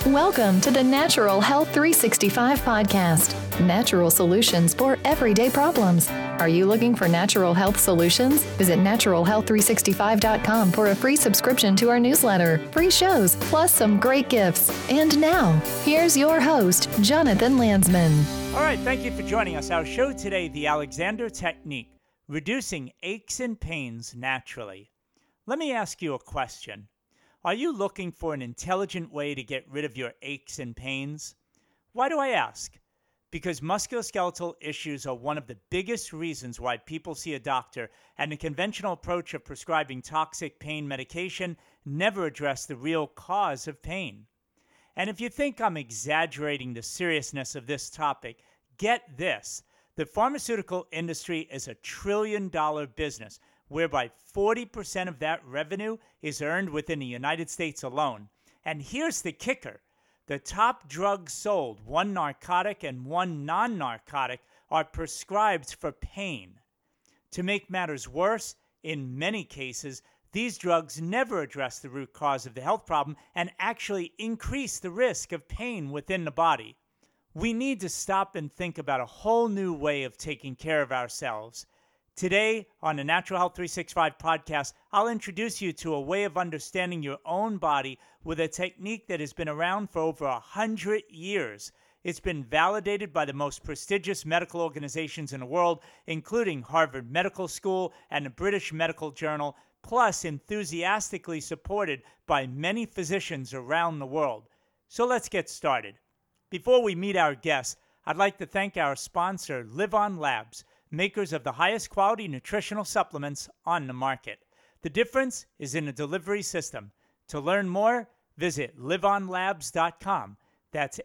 Welcome to the Natural Health 365 podcast. Natural solutions for everyday problems. Are you looking for natural health solutions? Visit naturalhealth365.com for a free subscription to our newsletter, free shows, plus some great gifts. And now, here's your host, Jonathan Landsman. All right, thank you for joining us. Our show today, The Alexander Technique, reducing aches and pains naturally. Let me ask you a question. Are you looking for an intelligent way to get rid of your aches and pains? Why do I ask? Because musculoskeletal issues are one of the biggest reasons why people see a doctor, and the conventional approach of prescribing toxic pain medication never address the real cause of pain. And if you think I'm exaggerating the seriousness of this topic, get this. The pharmaceutical industry is a $1 trillion business, whereby 40% of that revenue is earned within the United States alone. And here's the kicker. The top drugs sold, one narcotic and one non-narcotic, are prescribed for pain. To make matters worse, in many cases, these drugs never address the root cause of the health problem and actually increase the risk of pain within the body. We need to stop and think about a whole new way of taking care of ourselves. Today, on the Natural Health 365 podcast, I'll introduce you to a way of understanding your own body with a technique that has been around for over 100 years. It's been validated by the most prestigious medical organizations in the world, including Harvard Medical School and the British Medical Journal, plus enthusiastically supported by many physicians around the world. So let's get started. Before we meet our guests, I'd like to thank our sponsor, LivOn Labs, makers of the highest quality nutritional supplements on the market. The difference is in the delivery system. To learn more, visit livonlabs.com. That's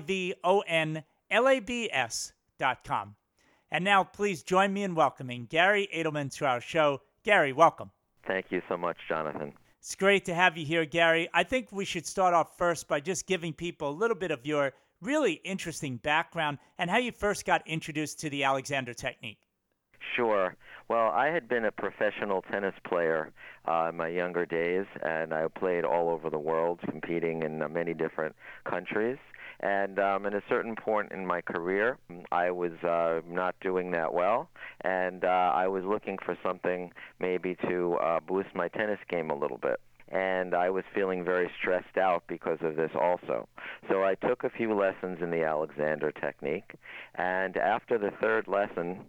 LIVONLABS.com. And now please join me in welcoming Gary Edelman to our show. Gary, welcome. Thank you so much, Jonathan. It's great to have you here, Gary. I think we should start off first by just giving people a little bit of your really interesting background and how you first got introduced to the Alexander Technique. Sure. Well, I had been a professional tennis player in my younger days, and I played all over the world, competing in many different countries. And at a certain point in my career, I was not doing that well, and I was looking for something maybe to boost my tennis game a little bit. And I was feeling very stressed out because of this also. So I took a few lessons in the Alexander Technique, and after the third lesson,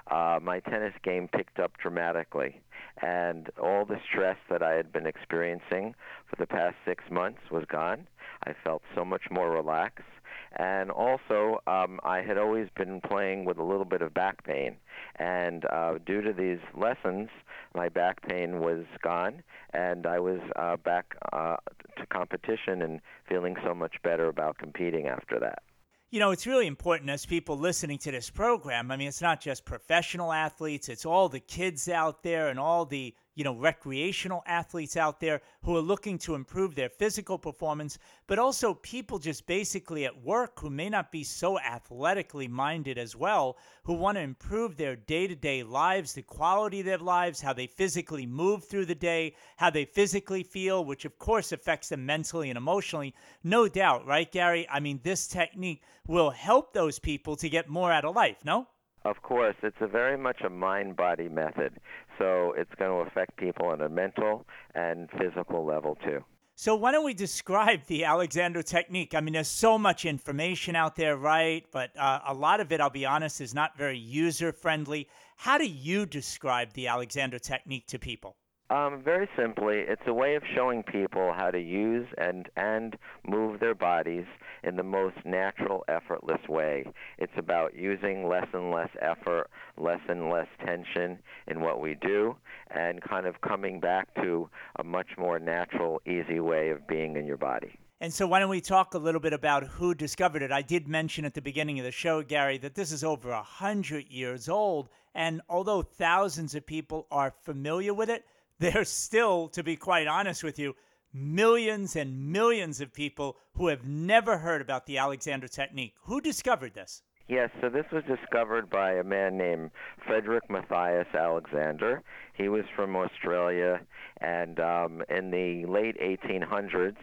my tennis game picked up dramatically. And all the stress that I had been experiencing for the past 6 months was gone. I felt so much more relaxed. And also, I had always been playing with a little bit of back pain. And due to these lessons, my back pain was gone, and I was back to competition and feeling so much better about competing after that. You know, it's really important as people listening to this program. I mean, it's not just professional athletes. It's all the kids out there and all the, recreational athletes out there who are looking to improve their physical performance, but also people just basically at work who may not be so athletically minded as well, who want to improve their day-to-day lives, the quality of their lives, how they physically move through the day, how they physically feel, which of course affects them mentally and emotionally. No doubt, right, Gary? I mean, this technique will help those people to get more out of life, no? Of course, it's very much a mind-body method, so it's going to affect people on a mental and physical level too. So why don't we describe the Alexander Technique? I mean, there's so much information out there, right? But a lot of it, I'll be honest, is not very user-friendly. How do you describe the Alexander Technique to people? Very simply, it's a way of showing people how to use and move their bodies in the most natural, effortless way. It's about using less and less effort, less and less tension in what we do, and kind of coming back to a much more natural, easy way of being in your body. And so why don't we talk a little bit about who discovered it? I did mention at the beginning of the show, Gary, that this is over 100 years old, and although thousands of people are familiar with it, there's still, to be quite honest with you, millions and millions of people who have never heard about the Alexander Technique. Who discovered this? Yes, so this was discovered by a man named Frederick Matthias Alexander. He was from Australia, and in the late 1800s,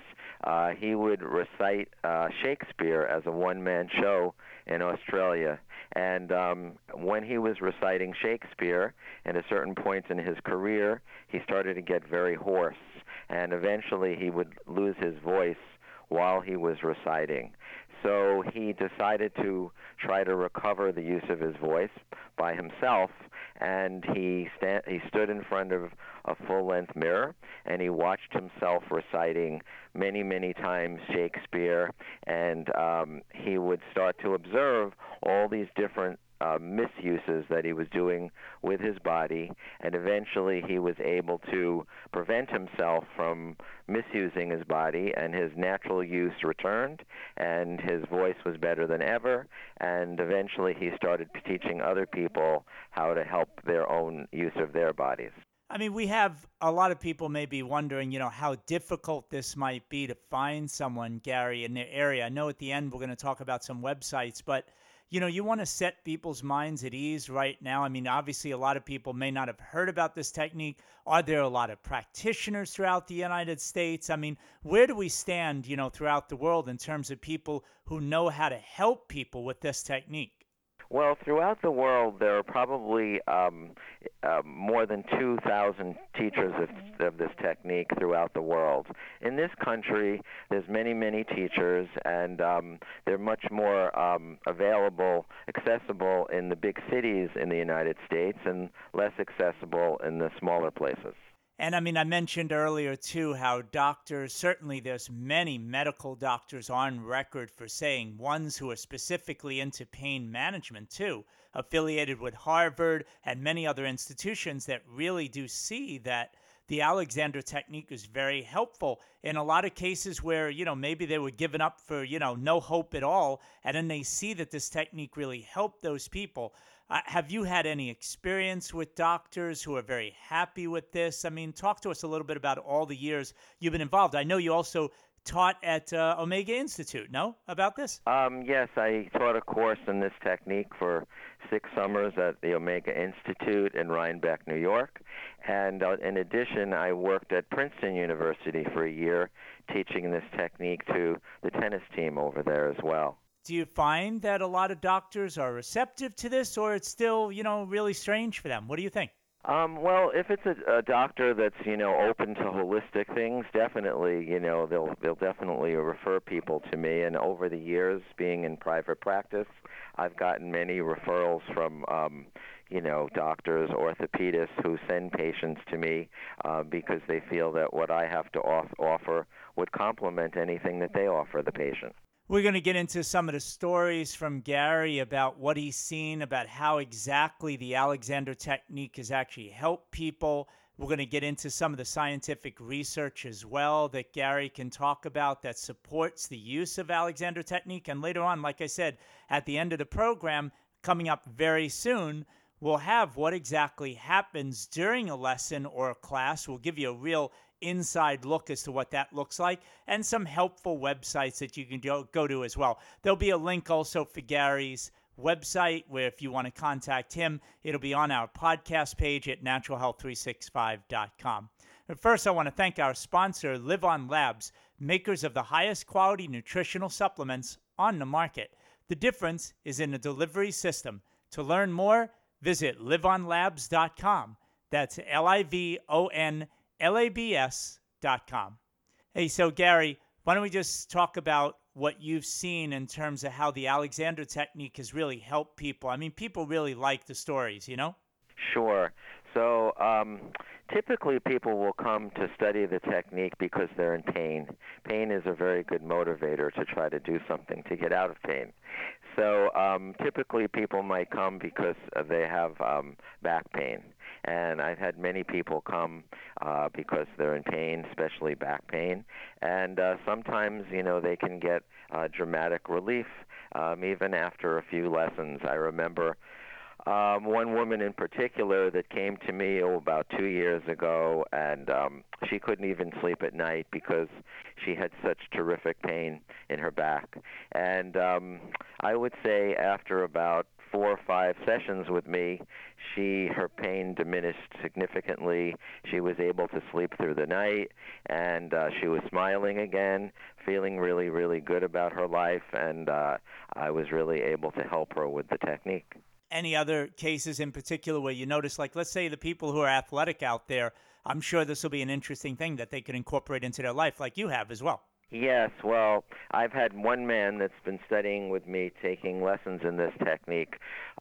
he would recite Shakespeare as a one-man show in Australia. And when he was reciting Shakespeare, at a certain point in his career, he started to get very hoarse. And eventually he would lose his voice while he was reciting. So he decided to try to recover the use of his voice by himself, and he stood in front of a full-length mirror, and he watched himself reciting many, many times Shakespeare, and he would start to observe all these different misuses that he was doing with his body, and eventually he was able to prevent himself from misusing his body, and his natural use returned, and his voice was better than ever, and eventually he started teaching other people how to help their own use of their bodies. I mean, we have a lot of people maybe wondering, how difficult this might be to find someone, Gary, in their area. I know at the end we're going to talk about some websites, but you want to set people's minds at ease right now. I mean, obviously, a lot of people may not have heard about this technique. Are there a lot of practitioners throughout the United States? I mean, where do we stand, throughout the world in terms of people who know how to help people with this technique? Well, throughout the world, there are probably more than 2,000 teachers of this technique throughout the world. In this country, there's many, many teachers, and they're much more accessible in the big cities in the United States and less accessible in the smaller places. And I mean, I mentioned earlier, too, how doctors, certainly there's many medical doctors on record for saying, ones who are specifically into pain management, too, affiliated with Harvard and many other institutions that really do see that the Alexander technique is very helpful in a lot of cases where, maybe they were given up for, no hope at all. And then they see that this technique really helped those people. Have you had any experience with doctors who are very happy with this? I mean, talk to us a little bit about all the years you've been involved. I know you also taught at Omega Institute, no, about this? Yes, I taught a course in this technique for 6 summers at the Omega Institute in Rhinebeck, New York. And in addition, I worked at Princeton University for a year teaching this technique to the tennis team over there as well. Do you find that a lot of doctors are receptive to this, or it's still, really strange for them? What do you think? Well, if it's a doctor that's, open to holistic things, definitely, they'll definitely refer people to me. And over the years, being in private practice, I've gotten many referrals from, doctors, orthopedists who send patients to me because they feel that what I have to offer would complement anything that they offer the patient. We're going to get into some of the stories from Gary about what he's seen, about how exactly the Alexander technique has actually helped people. We're going to get into some of the scientific research as well that Gary can talk about that supports the use of Alexander technique. And later on, like I said, at the end of the program, coming up very soon, we'll have what exactly happens during a lesson or a class. We'll give you a real inside look as to what that looks like, and some helpful websites that you can go to as well. There'll be a link also for Gary's website where if you want to contact him, it'll be on our podcast page at naturalhealth365.com. But first, I want to thank our sponsor, Live On Labs, makers of the highest quality nutritional supplements on the market. The difference is in the delivery system. To learn more, visit liveonlabs.com. That's LIVONLABS.com. Hey, so Gary, why don't we just talk about what you've seen in terms of how the Alexander technique has really helped people? I mean, people really like the stories, Sure. So typically people will come to study the technique because they're in pain. Pain is a very good motivator to try to do something to get out of pain. So typically people might come because they have back pain. And I've had many people come because they're in pain, especially back pain. And sometimes, they can get dramatic relief even after a few lessons. I remember one woman in particular that came to me about 2 years ago, and she couldn't even sleep at night because she had such terrific pain in her back. And I would say after about 4 or 5 sessions with me, her pain diminished significantly. She was able to sleep through the night, and she was smiling again, feeling really, really good about her life, and I was really able to help her with the technique. Any other cases in particular where you notice, like, let's say the people who are athletic out there, I'm sure this will be an interesting thing that they could incorporate into their life like you have as well. Yes, well, I've had one man that's been studying with me, taking lessons in this technique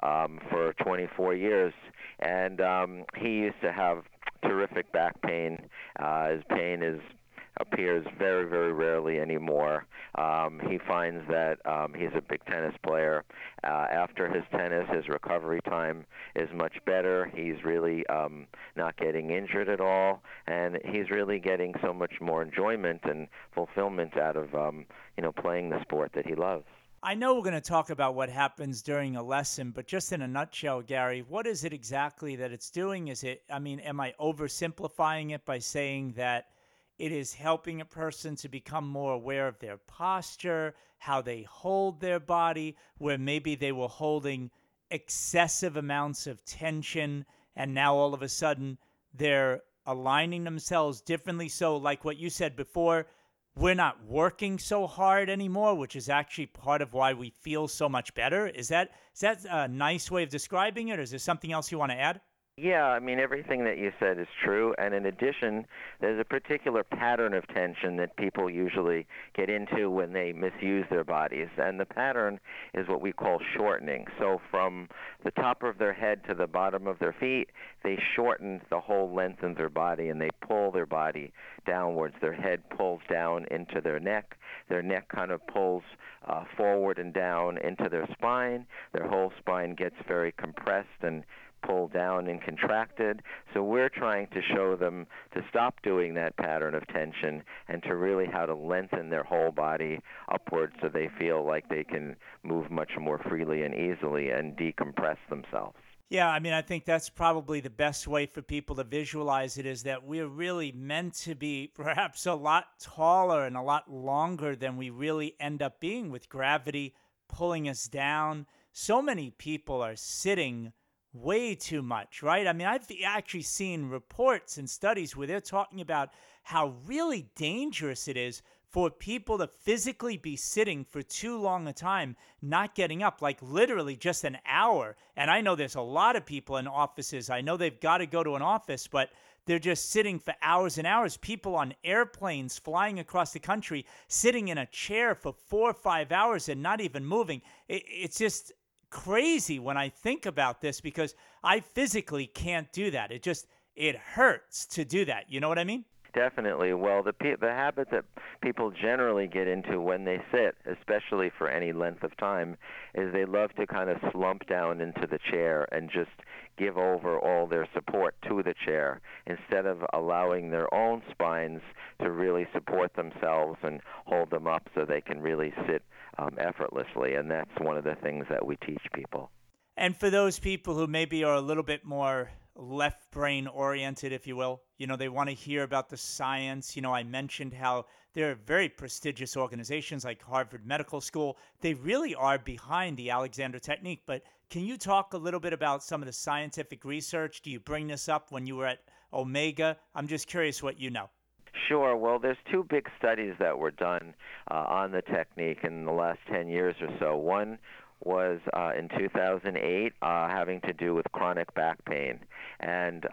for 24 years, and he used to have terrific back pain. His pain appears very, very rarely anymore. He finds that he's a big tennis player. After his tennis, his recovery time is much better. He's really not getting injured at all, and he's really getting so much more enjoyment and fulfillment out of playing the sport that he loves. I know we're going to talk about what happens during a lesson, but just in a nutshell, Gary, what is it exactly that it's doing? Am I oversimplifying it by saying that it is helping a person to become more aware of their posture, how they hold their body, where maybe they were holding excessive amounts of tension, and now all of a sudden they're aligning themselves differently? So like what you said before, we're not working so hard anymore, which is actually part of why we feel so much better. Is that a nice way of describing it, or is there something else you want to add? Yeah, I mean, everything that you said is true. And in addition, there's a particular pattern of tension that people usually get into when they misuse their bodies. And the pattern is what we call shortening. So from the top of their head to the bottom of their feet, they shorten the whole length of their body, and they pull their body downwards. Their head pulls down into their neck. Their neck kind of pulls forward and down into their spine. Their whole spine gets very compressed and pulled down and contracted. So we're trying to show them to stop doing that pattern of tension and to really how to lengthen their whole body upwards so they feel like they can move much more freely and easily and decompress themselves. Yeah, I mean, I think that's probably the best way for people to visualize it, is that we're really meant to be perhaps a lot taller and a lot longer than we really end up being, with gravity pulling us down. So many people are sitting way too much, right? I mean, I've actually seen reports and studies where they're talking about how really dangerous it is for people to physically be sitting for too long a time, not getting up, like literally just an hour. And I know there's a lot of people in offices. I know they've got to go to an office, but they're just sitting for hours and hours. People on airplanes flying across the country, sitting in a chair for 4 or 5 hours and not even moving. It's just crazy when I think about this, because I physically can't do that. It hurts to do that. You know what I mean? Definitely. Well, the habit that people generally get into when they sit, especially for any length of time, is they love to kind of slump down into the chair and just give over all their support to the chair instead of allowing their own spines to really support themselves and hold them up so they can really sit effortlessly. And that's one of the things that we teach people. And for those people who maybe are a little bit more left brain oriented, if you will, they want to hear about the science. I mentioned how there are very prestigious organizations like Harvard Medical School. They really are behind the Alexander Technique. But can you talk a little bit about some of the scientific research? Do you bring this up when you were at Omega? I'm just curious what you know. Sure. Well, there's 2 big studies that were done on the technique in the last 10 years or so. One was in 2008, having to do with chronic back pain. And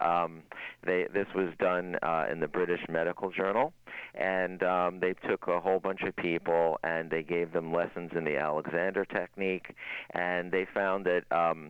this was done in the British Medical Journal. And they took a whole bunch of people and they gave them lessons in the Alexander Technique. And they found that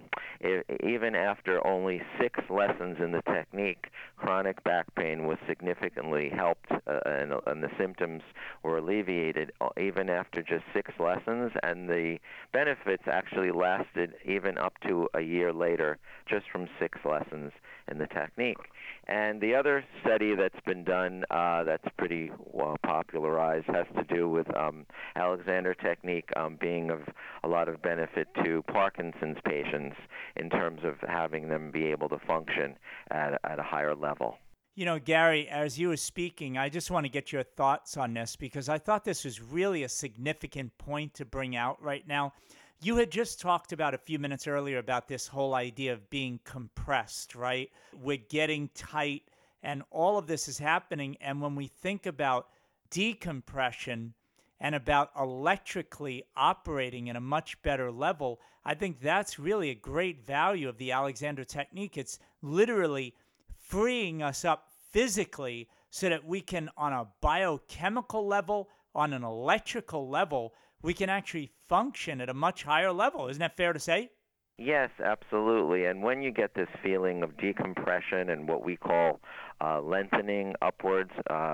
even after only 6 lessons in the technique, chronic back pain was significantly helped and the symptoms were alleviated even after just 6 lessons. And the benefits actually lasted even up to a year later, just from 6 lessons in the technique. And the other study that's been done that's pretty well popularized has to do with Alexander Technique being of a lot of benefit to Parkinson's patients in terms of having them be able to function at a higher level. Gary, as you were speaking, I just want to get your thoughts on this, because I thought this was really a significant point to bring out right now. You had just talked about a few minutes earlier about this whole idea of being compressed, right? We're getting tight, and all of this is happening. And when we think about decompression and about electrically operating in a much better level, I think that's really a great value of the Alexander technique. It's literally freeing us up physically so that we can, on a biochemical level, on an electrical level, we can actually function at a much higher level. Isn't that fair to say? Yes, absolutely. And when you get this feeling of decompression and what we call lengthening upwards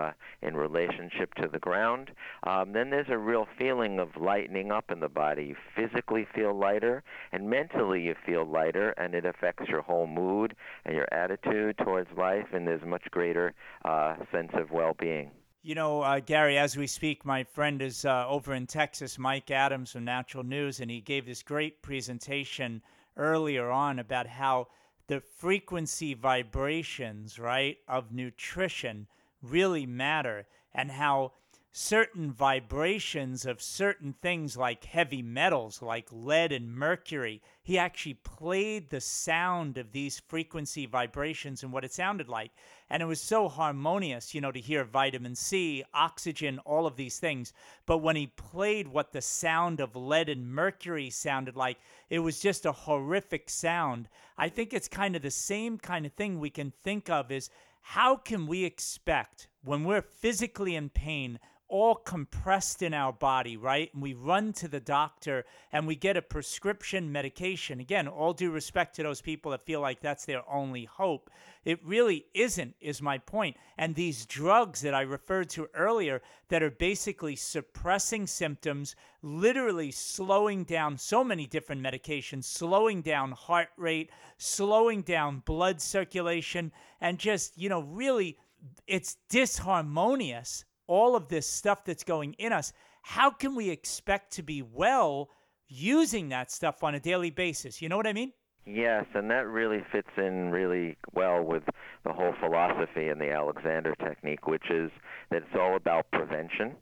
in relationship to the ground, then there's a real feeling of lightening up in the body. You physically feel lighter, and mentally you feel lighter, and it affects your whole mood and your attitude towards life, and there's a much greater sense of well-being. You know, Gary, as we speak, my friend is over in Texas, Mike Adams from Natural News, and he gave this great presentation earlier on about how the frequency vibrations, right, of nutrition really matter, and how certain vibrations of certain things like heavy metals, like lead and mercury, he actually played the sound of these frequency vibrations and what it sounded like. And it was so harmonious, you know, to hear vitamin C, oxygen, all of these things. But when he played what the sound of lead and mercury sounded like, it was just a horrific sound. I think it's kind of the same kind of thing we can think of is how can we expect when we're physically in pain, all compressed in our body, right? And we run to the doctor and we get a prescription medication. Again, all due respect to those people that feel like that's their only hope. It really isn't, is my point. And these drugs that I referred to earlier that are basically suppressing symptoms, literally slowing down so many different medications, slowing down heart rate, slowing down blood circulation, and just, you know, really, it's disharmonious. All of this stuff that's going in us, how can we expect to be well using that stuff on a daily basis? You know what I mean? Yes, and that really fits in really well with the whole philosophy in the Alexander technique, which is that it's all about prevention.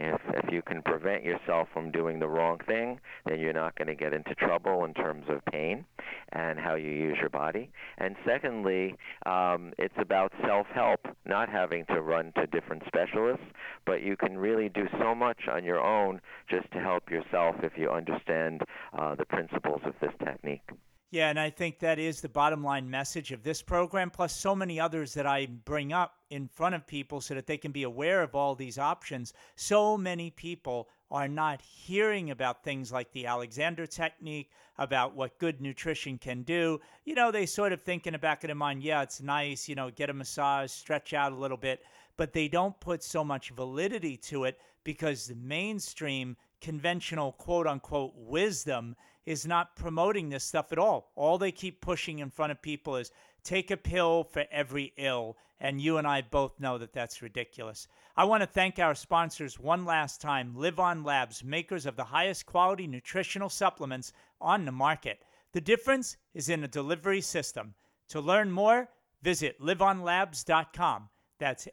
If you can prevent yourself from doing the wrong thing, then you're not going to get into trouble in terms of pain and how you use your body. And secondly, it's about self-help, not having to run to different specialists, but you can really do so much on your own just to help yourself if you understand the principles of this technique. Yeah, and I think that is the bottom line message of this program, plus so many others that I bring up in front of people so that they can be aware of all these options. So many people are not hearing about things like the Alexander technique, about what good nutrition can do. You know, they sort of think in the back of their mind, yeah, it's nice, you know, get a massage, stretch out a little bit, but they don't put so much validity to it because the mainstream conventional quote-unquote wisdom is not promoting this stuff at all. All they keep pushing in front of people is take a pill for every ill, and you and I both know that that's ridiculous. I want to thank our sponsors one last time, Live On Labs, makers of the highest quality nutritional supplements on the market. The difference is in the delivery system. To learn more, visit liveonlabs.com. That's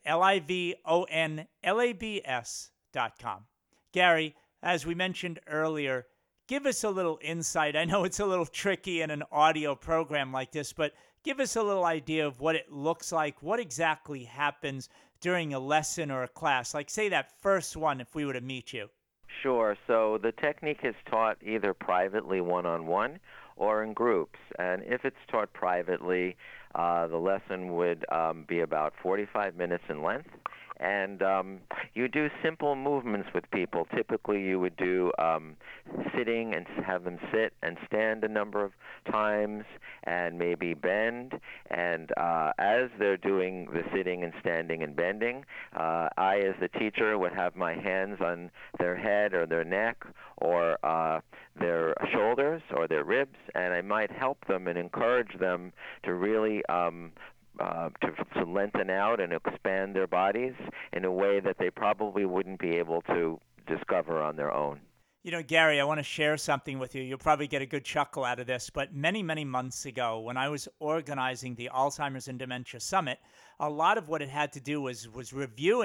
LIVONLABS.com. Gary, as we mentioned earlier, give us a little insight. I know it's a little tricky in an audio program like this, but give us a little idea of what it looks like, what exactly happens during a lesson or a class. Like, say that first one if we were to meet you. Sure. So the technique is taught either privately one-on-one or in groups. And if it's taught privately, the lesson would be about 45 minutes in length. And you do simple movements with people. Typically, you would do sitting and have them sit and stand a number of times and maybe bend. And as they're doing the sitting and standing and bending, I, as the teacher, would have my hands on their head or their neck or their shoulders or their ribs, and I might help them and encourage them to really to lengthen out and expand their bodies in a way that they probably wouldn't be able to discover on their own. You know, Gary, I want to share something with you. You'll probably get a good chuckle out of this, but many, many months ago when I was organizing the Alzheimer's and Dementia Summit, a lot of what it had to do was reviewing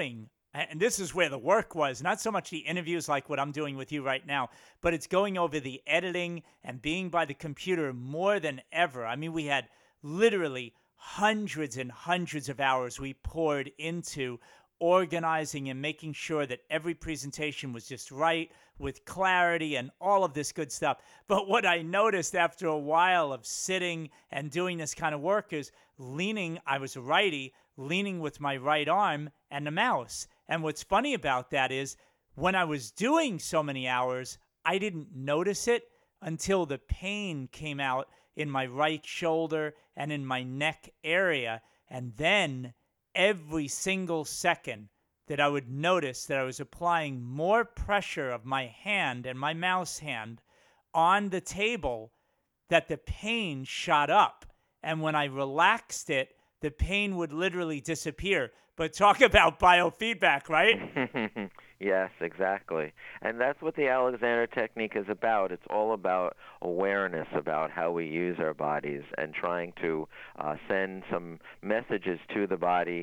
And this is where the work was, not so much the interviews like what I'm doing with you right now, but it's going over the editing and being by the computer more than ever. I mean, we had literally hundreds and hundreds of hours we poured into organizing and making sure that every presentation was just right with clarity and all of this good stuff. But what I noticed after a while of sitting and doing this kind of work is leaning, I was a righty, leaning with my right arm and the mouse. And what's funny about that is when I was doing so many hours, I didn't notice it until the pain came out in my right shoulder and in my neck area. And then every single second that I would notice that I was applying more pressure of my hand and my mouse hand on the table, that the pain shot up. And when I relaxed it, the pain would literally disappear. But talk about biofeedback, right? Yes, exactly. And that's what the Alexander Technique is about. It's all about awareness about how we use our bodies and trying to send some messages to the body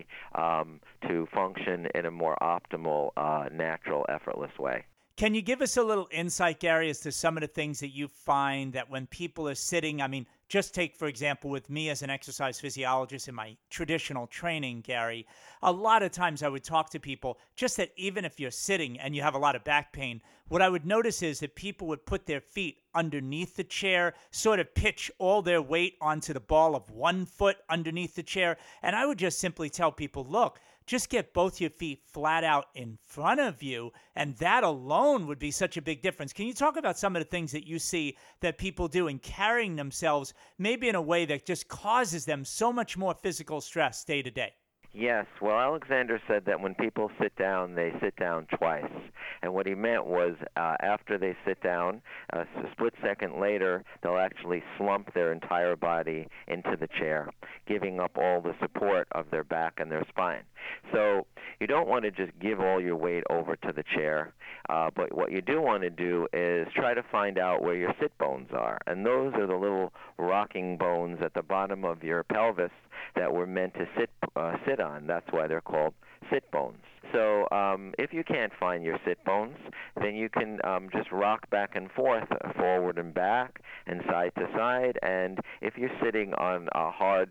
to function in a more optimal, natural, effortless way. Can you give us a little insight, Gary, as to some of the things that you find that when people are sitting, I mean, just take, for example, with me as an exercise physiologist in my traditional training, Gary, a lot of times I would talk to people just that even if you're sitting and you have a lot of back pain, what I would notice is that people would put their feet underneath the chair, sort of pitch all their weight onto the ball of one foot underneath the chair. And I would just simply tell people, look, just get both your feet flat out in front of you, and that alone would be such a big difference. Can you talk about some of the things that you see that people do in carrying themselves maybe in a way that just causes them so much more physical stress day to day? Yes. Well, Alexander said that when people sit down, they sit down twice. And what he meant was after they sit down, a split second later, they'll actually slump their entire body into the chair, giving up all the support of their back and their spine. So you don't want to just give all your weight over to the chair, but what you do want to do is try to find out where your sit bones are. And those are the little rocking bones at the bottom of your pelvis that were meant to sit on. That's why they're called sit bones. So if you can't find your sit bones, then you can just rock back and forth, forward and back, and side to side. And if you're sitting on a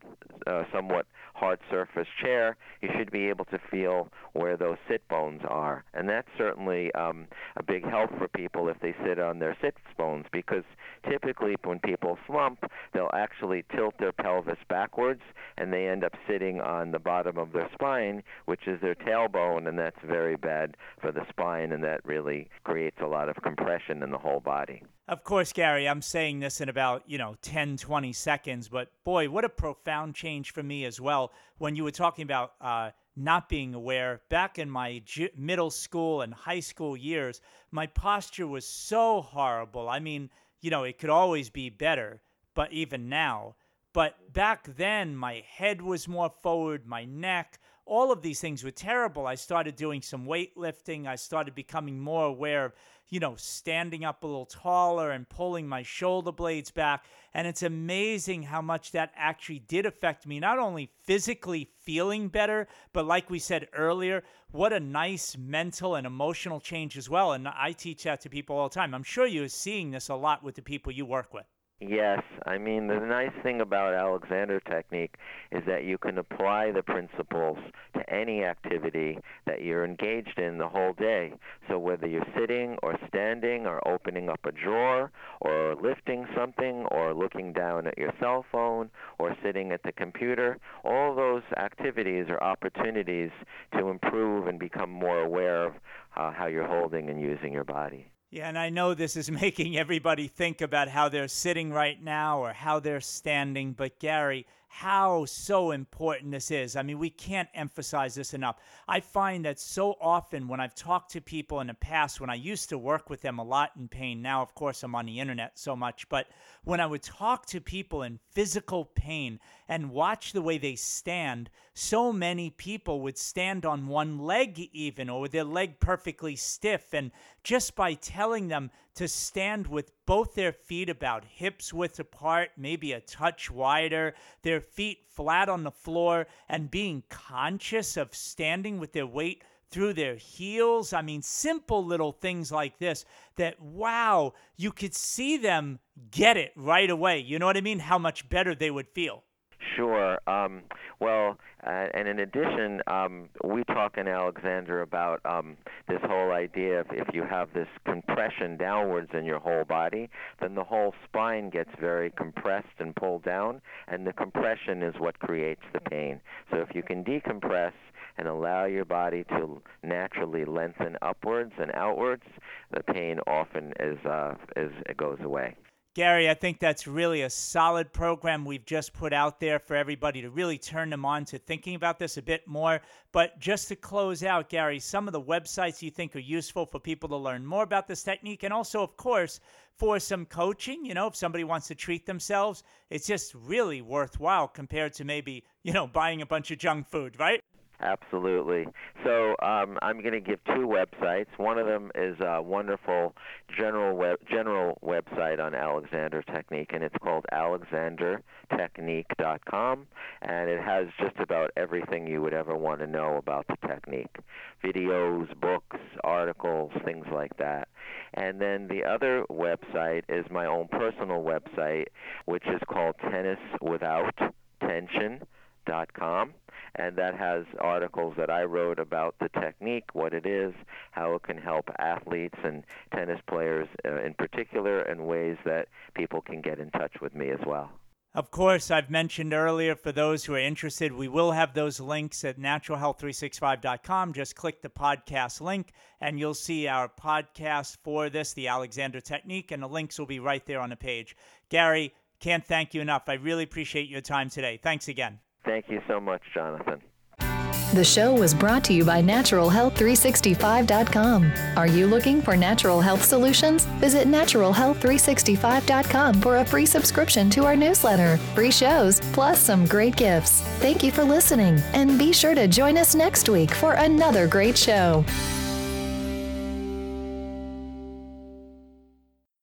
somewhat hard surface chair, you should be able to feel where those sit bones are. And that's certainly a big help for people if they sit on their sit bones, because typically when people slump, they'll actually tilt their pelvis backwards, and they end up sitting on the bottom of their spine, which is their tailbone, and that's very bad for the spine, and that really creates a lot of compression in the whole body. Of course, Gary, I'm saying this in about, 10, 20 seconds, but boy, what a profound change for me as well when you were talking about not being aware. Back in my middle school and high school years, my posture was so horrible. I mean, it could always be better, but even now. But back then, my head was more forward, my neck, all of these things were terrible. I started doing some weightlifting. I started becoming more aware of, standing up a little taller and pulling my shoulder blades back. And it's amazing how much that actually did affect me, not only physically feeling better, but like we said earlier, what a nice mental and emotional change as well. And I teach that to people all the time. I'm sure you're seeing this a lot with the people you work with. Yes. I mean, the nice thing about Alexander Technique is that you can apply the principles to any activity that you're engaged in the whole day. So whether you're sitting or standing or opening up a drawer or lifting something or looking down at your cell phone or sitting at the computer, all those activities are opportunities to improve and become more aware of how you're holding and using your body. Yeah, and I know this is making everybody think about how they're sitting right now or how they're standing, but Gary, how so important this is. I mean, we can't emphasize this enough. I find that so often when I've talked to people in the past, when I used to work with them a lot in pain, now of course I'm on the internet so much, but when I would talk to people in physical pain and watch the way they stand, so many people would stand on one leg even, or with their leg perfectly stiff, and just by telling them to stand with both their feet about hips width apart, maybe a touch wider, their feet flat on the floor, and being conscious of standing with their weight through their heels. I mean, simple little things like this that, wow, you could see them get it right away. You know what I mean? How much better they would feel. Sure. And in addition, we talk in Alexander about this whole idea of if you have this compression downwards in your whole body, then the whole spine gets very compressed and pulled down, and the compression is what creates the pain. So if you can decompress and allow your body to naturally lengthen upwards and outwards, the pain often it goes away. Gary, I think that's really a solid program we've just put out there for everybody to really turn them on to thinking about this a bit more. But just to close out, Gary, some of the websites you think are useful for people to learn more about this technique, and also, of course, for some coaching, if somebody wants to treat themselves, it's just really worthwhile compared to maybe, buying a bunch of junk food, right? Absolutely. So I'm going to give two websites. One of them is a wonderful general website on Alexander Technique, and it's called alexandertechnique.com, and it has just about everything you would ever want to know about the technique. Videos, books, articles, things like that. And then the other website is my own personal website, which is called tenniswithouttension.com, and that has articles that I wrote about the technique, what it is, how it can help athletes and tennis players in particular, and ways that people can get in touch with me as well. Of course, I've mentioned earlier, for those who are interested, we will have those links at naturalhealth365.com. Just click the podcast link, and you'll see our podcast for this, the Alexander Technique, and the links will be right there on the page. Gary, can't thank you enough. I really appreciate your time today. Thanks again. Thank you so much, Jonathan. The show was brought to you by naturalhealth365.com. Are you looking for natural health solutions? Visit naturalhealth365.com for a free subscription to our newsletter, free shows, plus some great gifts. Thank you for listening, and be sure to join us next week for another great show.